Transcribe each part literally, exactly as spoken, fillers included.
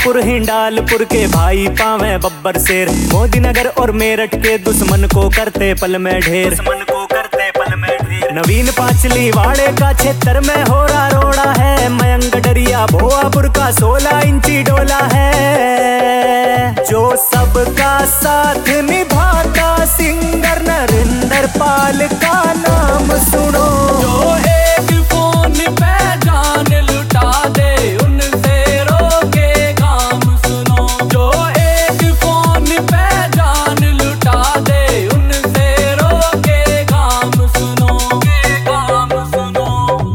शाहपुर हिंडालपुर के भाई पावे बब्बर शेर, मोदी नगर और मेरठ के दुश्मन को करते पल में ढेर, दुश्मन को करते पल में ढेर। नवीन पांचली वाड़े का क्षेत्र में हो रहा रोड़ा है, मयंक डरिया भोआपुर का सोलह इंची डोला है। जो सबका साथ निभाता सिंगर नरेंद्र पाल का नाम सुनो, जो एक फोन पे जान लुटा दे उनसे रोके काम सुनो, जो एक फोन पे जान लुटा दे उनसे रोके काम सुनो, काम सुनो।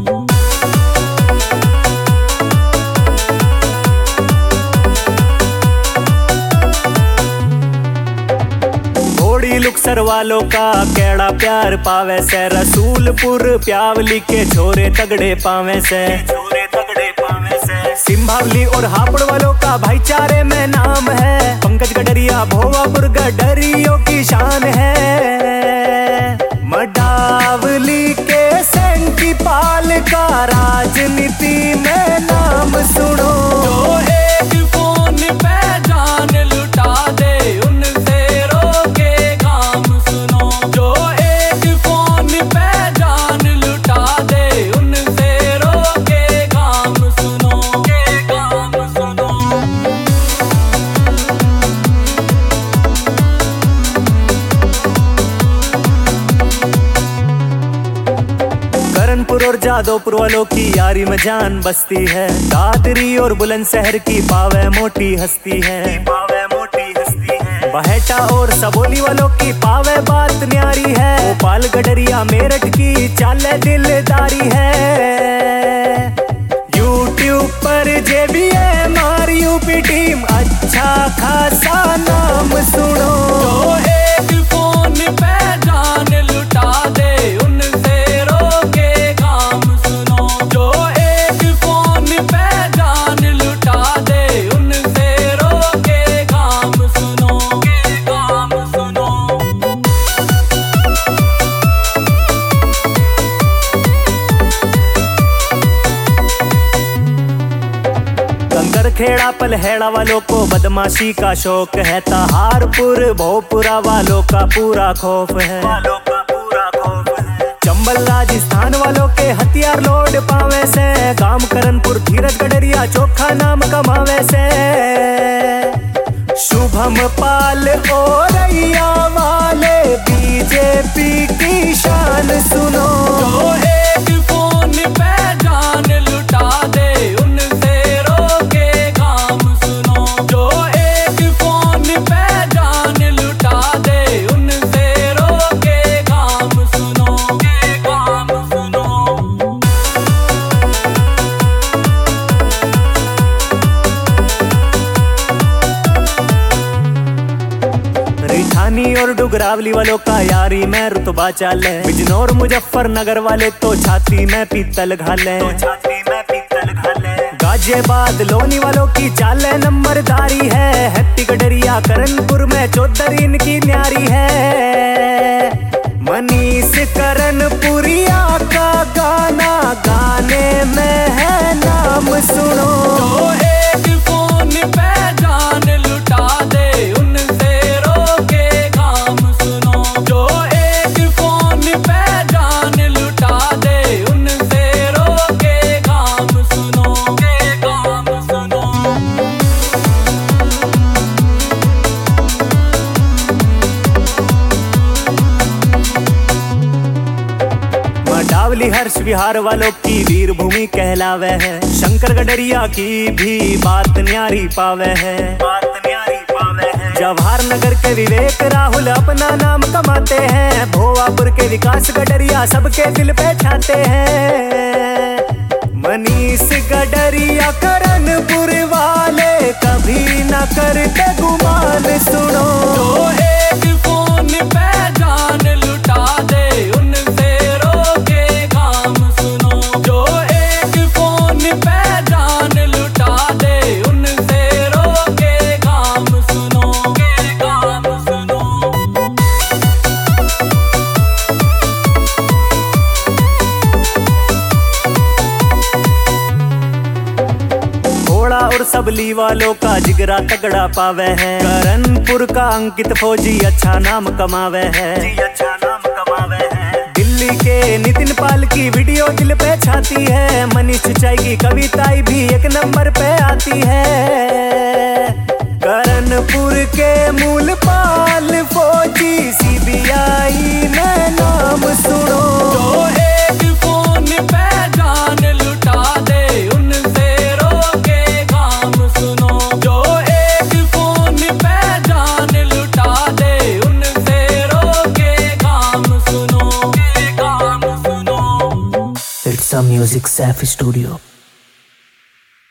घोड़ी लुक्सर वालों का केड़ा प्यार पावे से, रसूलपुर प्यावली के छोरे तगड़े पावे से, छोरे तगड़े पावे से। सिंभावली और हापुड़ वालों का भाईचारे में नाम है, पंकज गडरिया भोआपुर गडरियों की शान है। मडावली के सेंटी पाल का राजनीति में नाम सुनो, जो एक फोन पे जान लुटा दे उनसे रोके काम सुनो, जो एक फोन पे जान लुटा दे उनसे रोके काम सुनो, काम सुनो। करणपुर और जादवपुर वालों की यारी में जान बसती है, दादरी और बुलंदशहर की पावे मोटी हस्ती है, पावे मोटी हस्ती है। बहेटा और सबोली वालों की पावे बात न्यारी है, भोपाल गडरिया मेरठ की चाले दिलदारी है। यूट्यूब पर जेबीएम और यूपी टीम अच्छा खासा नाम सुनो, जो एक फोन पे जान लुटा दे उनसे रोके काम सुनो, जो एक फोन पे जान लुटा दे उनसे रोके काम सुनो, काम सुनो। कंकर खेड़ा पलहेड़ा वालों को बदमाशी का शौक है, तहारपुर भोपुरा वालों का पूरा खौफ है, वालों का पूरा खौफ है। चंबल राजस्थान वालों के हथियार लोड पावे से, काम करणपुर धीरज गडरिया चोखा नाम कमावे से। शुभम पाल औरैया वाले बीजेपी की शान सुनो, जो एक फोन पे जान लुटा दे उनसे रोके काम सुनो, जो एक फोन पे जान लुटा दे उनसे रोके काम सुनो, काम सुनो। रिठानी और डुगरावली वालों का यारी में रुतबा चाले, बिजनौर मुजफ्फरनगर वाले तो छाती में पीतल घाले, तो छाती में पीतल घाले। गाजियाबाद लोनी वालों की चाले नंबरदारी है, हैप्पी गडरिया करणपुर में चौधरी इनकी न्यारी है। मनीष करणपुरिया का गाना गाने में है नाम सुनो, जो एक फोन पे जान लुटा दे उनसे रोके काम सुनो, जो एक फोन पे जान लुटा दे उनसे रोके काम सुनो, काम सुनो। मडावली हर्ष विहार वालों की वीर भूमि कहलावे है, शंकर गडरिया की भी बात न्यारी पावे है, बात न्यारी पावे है। जवाहर नगर के विवेक राहुल अपना नाम कमाते हैं, भोआपुर के विकास गडरिया सबके दिल पे छाते हैं। मनीष गडरिया करणपुर वाले कभी न करते गुमान सुनो, जो एक फोन पे जान लुटा दे उनसे रोके काम सुनो, जो एक फोन पे जान लुटा दे उनसे रोके काम सुनो, काम सुनो। और सबली वालों का जिगरा तगड़ा पावे है। करनपुर का अंकित फौजी अच्छा नाम कमावे है, अच्छा नाम कमावे है। दिल्ली के नितिन पाल की वीडियो दिल पे छाती है। मनीष चुचाई की कविताएं भी एक नंबर पे आती है। करनपुर के मूल पाल फौजी सीबीआई में नाम सुनो। जो एक फोन पे जान लुटा दे उनसे रोके काम सुनो। जो एक फोन पे जान लुटा दे उनसे रोके काम सुनो, काम सुनो। It's a music safe studio.